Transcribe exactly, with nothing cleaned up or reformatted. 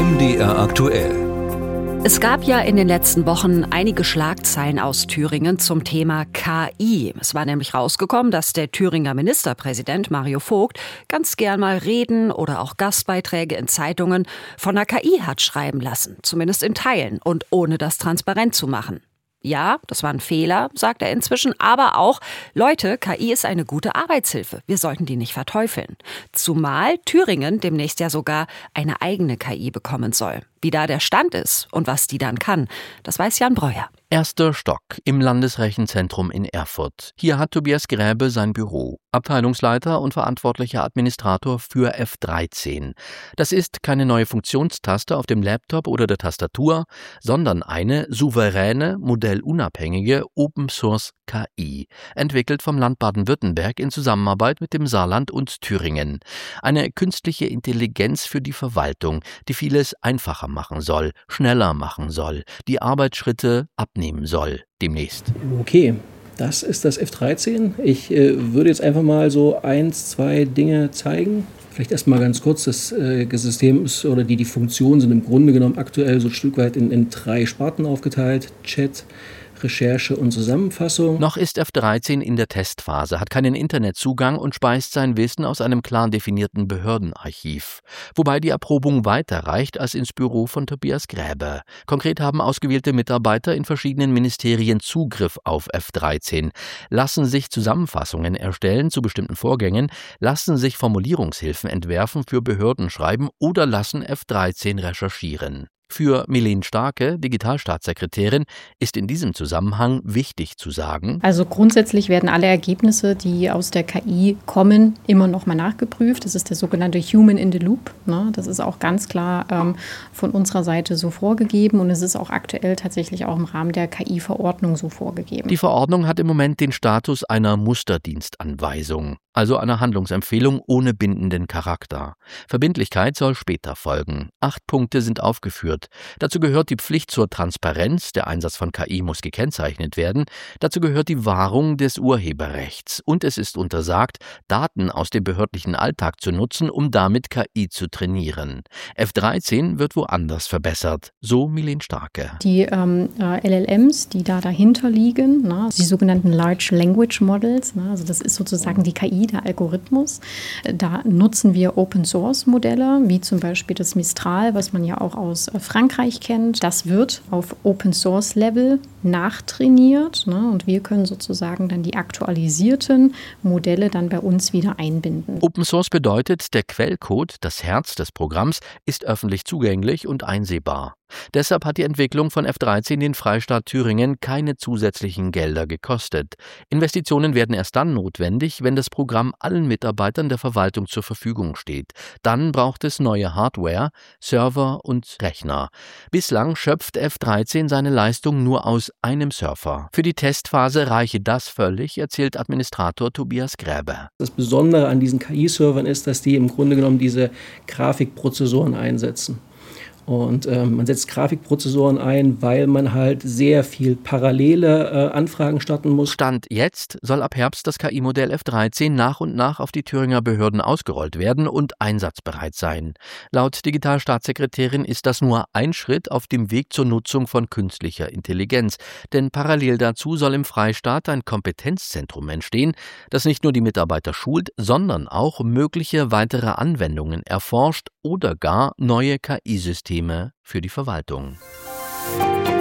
M D R aktuell. Es gab ja in den letzten Wochen einige Schlagzeilen aus Thüringen zum Thema K I. Es war nämlich rausgekommen, dass der Thüringer Ministerpräsident Mario Vogt ganz gern mal Reden oder auch Gastbeiträge in Zeitungen von der K I hat schreiben lassen, zumindest in Teilen und ohne das transparent zu machen. Ja, das war ein Fehler, sagt er inzwischen, aber auch, Leute, K I ist eine gute Arbeitshilfe. Wir sollten die nicht verteufeln. Zumal Thüringen demnächst ja sogar eine eigene K I bekommen soll. Wie da der Stand ist und was die dann kann, das weiß Jan Breuer. Erster Stock im Landesrechenzentrum in Erfurt. Hier hat Tobias Gräbe sein Büro. Abteilungsleiter und verantwortlicher Administrator für F dreizehn. Das ist keine neue Funktionstaste auf dem Laptop oder der Tastatur, sondern eine souveräne, modellunabhängige Open-Source K I, entwickelt vom Land Baden-Württemberg in Zusammenarbeit mit dem Saarland und Thüringen. Eine künstliche Intelligenz für die Verwaltung, die vieles einfacher machen soll, schneller machen soll, die Arbeitsschritte abnehmen soll, demnächst. Okay, das ist das F dreizehn. Ich äh, würde jetzt einfach mal so eins, zwei Dinge zeigen. Vielleicht erstmal ganz kurz, das äh, System ist, oder die, die Funktionen sind im Grunde genommen aktuell so ein Stück weit in, in drei Sparten aufgeteilt. Chat, Recherche und Zusammenfassung. Noch ist F dreizehn in der Testphase, hat keinen Internetzugang und speist sein Wissen aus einem klar definierten Behördenarchiv. Wobei die Erprobung weiter reicht als ins Büro von Tobias Gräbe. Konkret haben ausgewählte Mitarbeiter in verschiedenen Ministerien Zugriff auf F dreizehn, lassen sich Zusammenfassungen erstellen zu bestimmten Vorgängen, lassen sich Formulierungshilfen entwerfen für Behördenschreiben oder lassen F dreizehn recherchieren. Für Milene Starke, Digitalstaatssekretärin, ist in diesem Zusammenhang wichtig zu sagen: Also grundsätzlich werden alle Ergebnisse, die aus der K I kommen, immer noch mal nachgeprüft. Das ist der sogenannte Human in the Loop. Ne? Das ist auch ganz klar ähm, von unserer Seite so vorgegeben und es ist auch aktuell tatsächlich auch im Rahmen der K I-Verordnung so vorgegeben. Die Verordnung hat im Moment den Status einer Musterdienstanweisung, also einer Handlungsempfehlung ohne bindenden Charakter. Verbindlichkeit soll später folgen. Acht Punkte sind aufgeführt. Dazu gehört die Pflicht zur Transparenz, der Einsatz von K I muss gekennzeichnet werden. Dazu gehört die Wahrung des Urheberrechts. Und es ist untersagt, Daten aus dem behördlichen Alltag zu nutzen, um damit K I zu trainieren. F dreizehn wird woanders verbessert, so Milene Starke. Die ähm, L L Ms, die da dahinter liegen, na, die sogenannten Large Language Models, na, also das ist sozusagen die K I, der Algorithmus. Da nutzen wir Open-Source-Modelle, wie zum Beispiel das Mistral, was man ja auch aus Frankreich kennt. Das wird auf Open-Source-Level nachtrainiert, ne, und wir können sozusagen dann die aktualisierten Modelle dann bei uns wieder einbinden. Open-Source bedeutet, der Quellcode, das Herz des Programms, ist öffentlich zugänglich und einsehbar. Deshalb hat die Entwicklung von F dreizehn den Freistaat Thüringen keine zusätzlichen Gelder gekostet. Investitionen werden erst dann notwendig, wenn das Programm allen Mitarbeitern der Verwaltung zur Verfügung steht. Dann braucht es neue Hardware, Server und Rechner. Bislang schöpft F dreizehn seine Leistung nur aus einem Server. Für die Testphase reiche das völlig, erzählt Administrator Tobias Gräbe. Das Besondere an diesen K I-Servern ist, dass die im Grunde genommen diese Grafikprozessoren einsetzen. Und äh, man setzt Grafikprozessoren ein, weil man halt sehr viel parallele äh, Anfragen starten muss. Stand jetzt soll ab Herbst das K I-Modell F dreizehn nach und nach auf die Thüringer Behörden ausgerollt werden und einsatzbereit sein. Laut Digitalstaatssekretärin ist das nur ein Schritt auf dem Weg zur Nutzung von künstlicher Intelligenz. Denn parallel dazu soll im Freistaat ein Kompetenzzentrum entstehen, das nicht nur die Mitarbeiter schult, sondern auch mögliche weitere Anwendungen erforscht oder gar neue K I-Systeme für die Verwaltung.